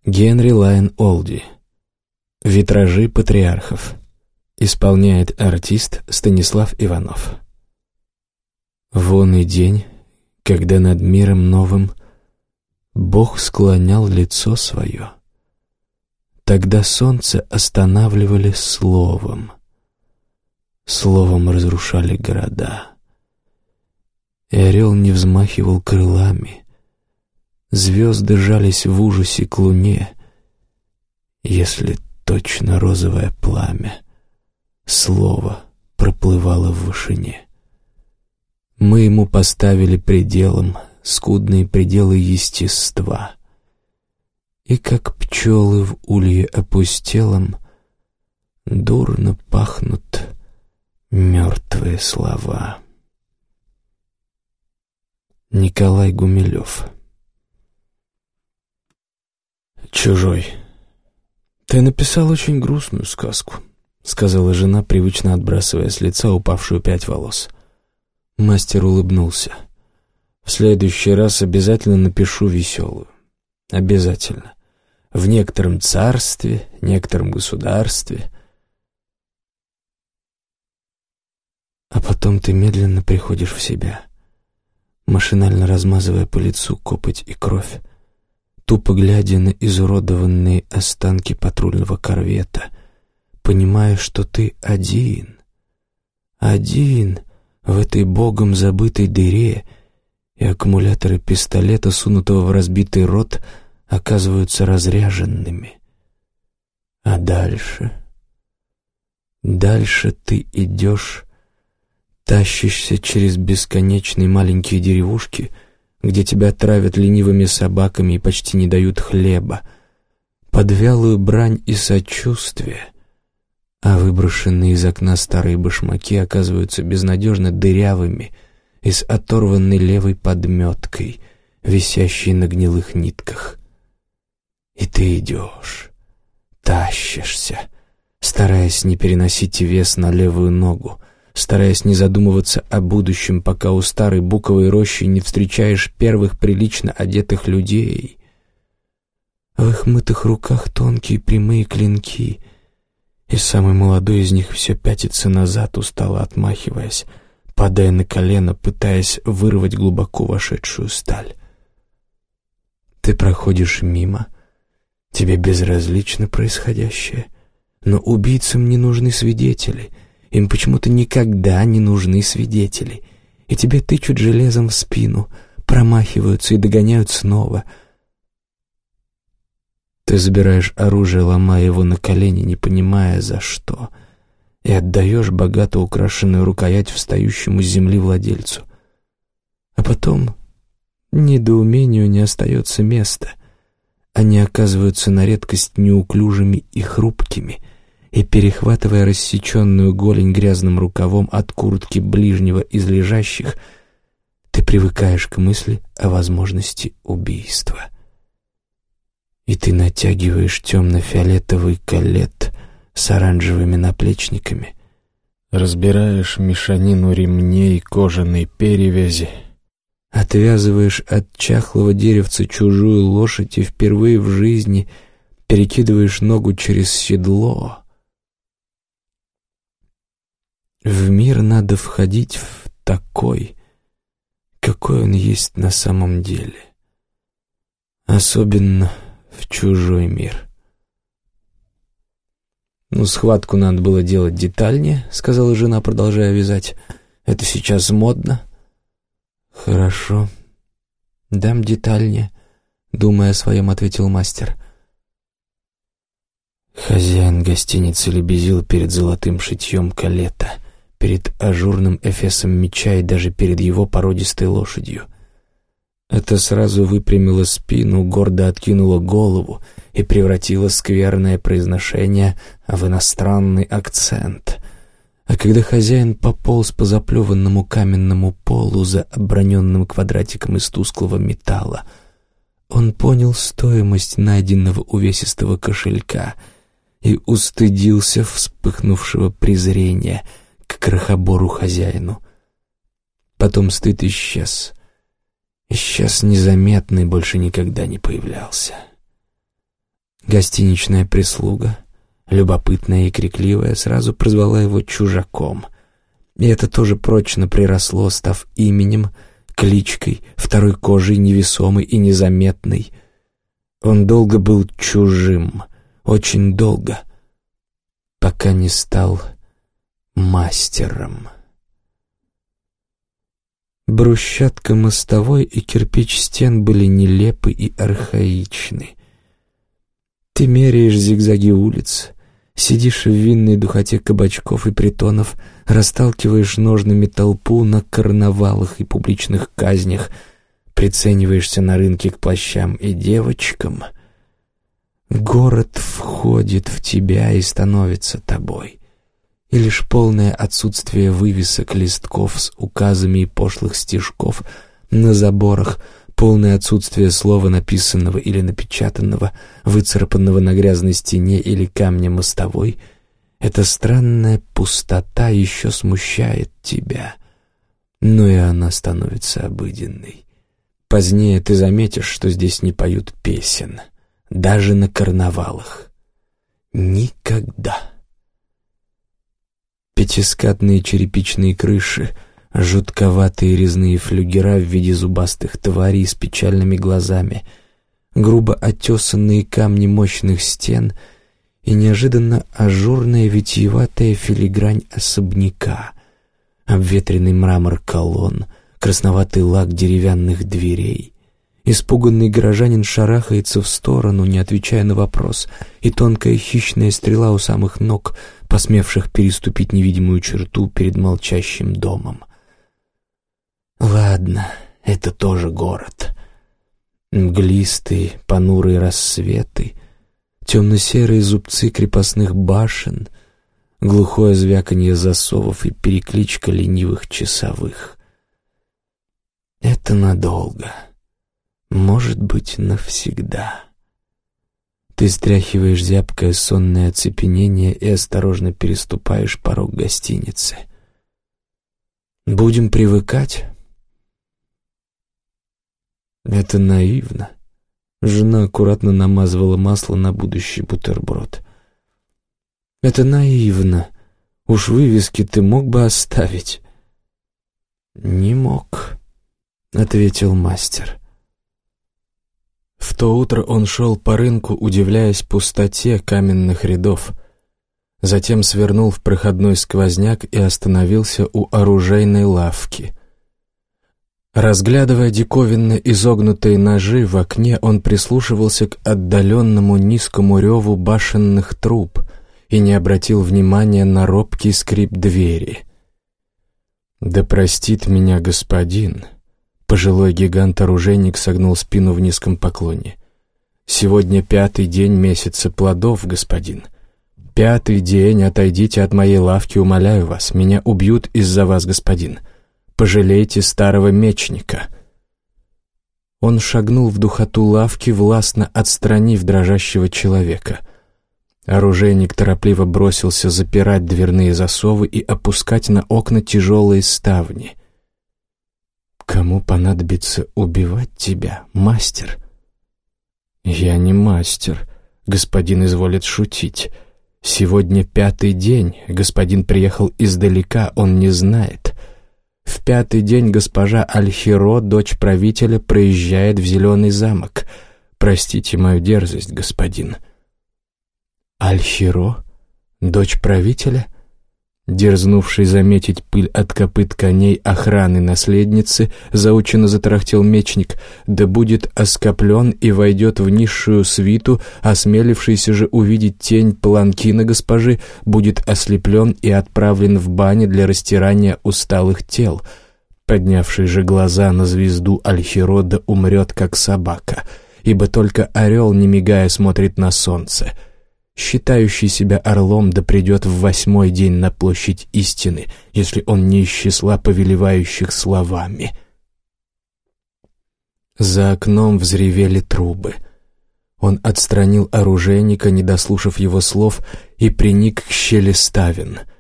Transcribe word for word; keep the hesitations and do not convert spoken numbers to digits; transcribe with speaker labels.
Speaker 1: Генри Лайн Олди. «Витражи патриархов». Исполняет артист Станислав Иванов. Вон и день, когда над миром новым Бог склонял лицо свое. Тогда солнце останавливали словом, словом разрушали города. И орел не взмахивал крылами, звезды жались в ужасе к луне, если точно розовое пламя слово проплывало в вышине. Мы ему поставили пределом скудные пределы естества, и как пчелы в улье опустелом дурно пахнут мертвые слова. Николай Гумилев. Чужой. «Ты написал очень грустную сказку», — сказала жена, привычно отбрасывая с лица упавшую прядь волос. Мастер улыбнулся. «В следующий раз обязательно напишу веселую. Обязательно. В некотором царстве, некотором государстве». А потом ты медленно приходишь в себя, машинально размазывая по лицу копоть и кровь, тупо глядя на изуродованные останки патрульного корвета, понимая, что ты один, один в этой богом забытой дыре, и аккумуляторы пистолета, сунутого в разбитый рот, оказываются разряженными. А дальше... Дальше ты идешь, тащишься через бесконечные маленькие деревушки, где тебя травят ленивыми собаками и почти не дают хлеба, под вялую брань и сочувствие, а выброшенные из окна старые башмаки оказываются безнадежно дырявыми и с оторванной левой подметкой, висящей на гнилых нитках. И ты идешь, тащишься, стараясь не переносить вес на левую ногу, стараясь не задумываться о будущем, пока у старой буковой рощи не встречаешь первых прилично одетых людей. В их мытых руках тонкие прямые клинки, и самый молодой из них все пятится назад, устало отмахиваясь, падая на колено, пытаясь вырвать глубоко вошедшую сталь. Ты проходишь мимо, тебе безразлично происходящее, но убийцам не нужны свидетели. Им почему-то никогда не нужны свидетели, и тебе тычут железом в спину, промахиваются и догоняют снова. Ты забираешь оружие, ломая его на колени, не понимая за что, и отдаешь богато украшенную рукоять встающему с земли владельцу. А потом недоумению не остается места. Они оказываются на редкость неуклюжими и хрупкими, и, перехватывая рассеченную голень грязным рукавом от куртки ближнего из лежащих, ты привыкаешь к мысли о возможности убийства. И ты натягиваешь темно-фиолетовый колет с оранжевыми наплечниками, разбираешь мешанину ремней кожаной перевязи, отвязываешь от чахлого деревца чужую лошадь и впервые в жизни перекидываешь ногу через седло. В мир надо входить в такой, какой он есть на самом деле. Особенно в чужой мир. «Ну, схватку надо было делать детальнее», — сказала жена, продолжая вязать. «Это сейчас модно». «Хорошо. Дам детальнее», — думая о своем, ответил мастер. Хозяин гостиницы лебезил перед золотым шитьем калета, перед ажурным эфесом меча и даже перед его породистой лошадью. Это сразу выпрямило спину, гордо откинуло голову и превратило скверное произношение в иностранный акцент. А когда хозяин пополз по заплеванному каменному полу за оброненным квадратиком из тусклого металла, он понял стоимость найденного увесистого кошелька и устыдился вспыхнувшего презрения к крохобору хозяину. Потом стыд исчез. Исчез незаметно и больше никогда не появлялся. Гостиничная прислуга, любопытная и крикливая, сразу прозвала его чужаком. И это тоже прочно приросло, став именем, кличкой, второй кожей, невесомой и незаметной. Он долго был чужим, очень долго, пока не стал мастером. Брусчатка мостовой и кирпич стен были нелепы и архаичны. Ты меряешь зигзаги улиц, сидишь в винной духоте кабачков и притонов, расталкиваешь ножными толпу на карнавалах и публичных казнях, прицениваешься на рынке к плащам и девочкам. Город входит в тебя и становится тобой. И лишь полное отсутствие вывесок, листков с указами и пошлых стишков на заборах, полное отсутствие слова, написанного или напечатанного, выцарапанного на грязной стене или камне мостовой, эта странная пустота еще смущает тебя, но и она становится обыденной. Позднее ты заметишь, что здесь не поют песен, даже на карнавалах. Никогда. Пятискатные черепичные крыши, жутковатые резные флюгера в виде зубастых тварей с печальными глазами, грубо оттесанные камни мощных стен и неожиданно ажурная витиеватая филигрань особняка, обветренный мрамор колонн, красноватый лак деревянных дверей. Испуганный горожанин шарахается в сторону, не отвечая на вопрос, и тонкая хищная стрела у самых ног, посмевших переступить невидимую черту перед молчащим домом. Ладно, это тоже город. Мглистые, понурые рассветы, темно-серые зубцы крепостных башен, глухое звяканье засовов и перекличка ленивых часовых. Это надолго. Может быть, навсегда. Ты стряхиваешь зябкое сонное оцепенение и осторожно переступаешь порог гостиницы. Будем привыкать? Это наивно. Жена аккуратно намазывала масло на будущий бутерброд. Это наивно. Уж вывески ты мог бы оставить. Не мог, ответил мастер. В то утро он шел по рынку, удивляясь пустоте каменных рядов. Затем свернул в проходной сквозняк и остановился у оружейной лавки. Разглядывая диковинно изогнутые ножи в окне, он прислушивался к отдаленному низкому реву башенных труб и не обратил внимания на робкий скрип двери. «Да простит меня господин!» Пожилой гигант-оружейник согнул спину в низком поклоне. «Сегодня пятый день месяца плодов, господин. Пятый день, отойдите от моей лавки, умоляю вас. Меня убьют из-за вас, господин. Пожалейте старого мечника». Он шагнул в духоту лавки, властно отстранив дрожащего человека. Оружейник торопливо бросился запирать дверные засовы и опускать на окна тяжелые ставни. «Кому понадобится убивать тебя, мастер?» «Я не мастер, господин изволит шутить. Сегодня пятый день, господин приехал издалека, он не знает. В пятый день госпожа Альхиро, дочь правителя, проезжает в Зеленый замок. Простите мою дерзость, господин». «Альхиро? Дочь правителя?» Дерзнувший заметить пыль от копыт коней охраны наследницы, заученно затарахтел мечник, да будет оскоплен и войдет в низшую свиту, осмелившийся же увидеть тень паланкина госпожи, будет ослеплен и отправлен в бане для растирания усталых тел. Поднявший же глаза на звезду Альхирода умрет, как собака, ибо только орел, не мигая, смотрит на солнце. Считающий себя орлом да придет в восьмой день на площадь истины, если он не из числа повелевающих словами. За окном взревели трубы. Он отстранил оружейника, не дослушав его слов, и приник к щели ставен —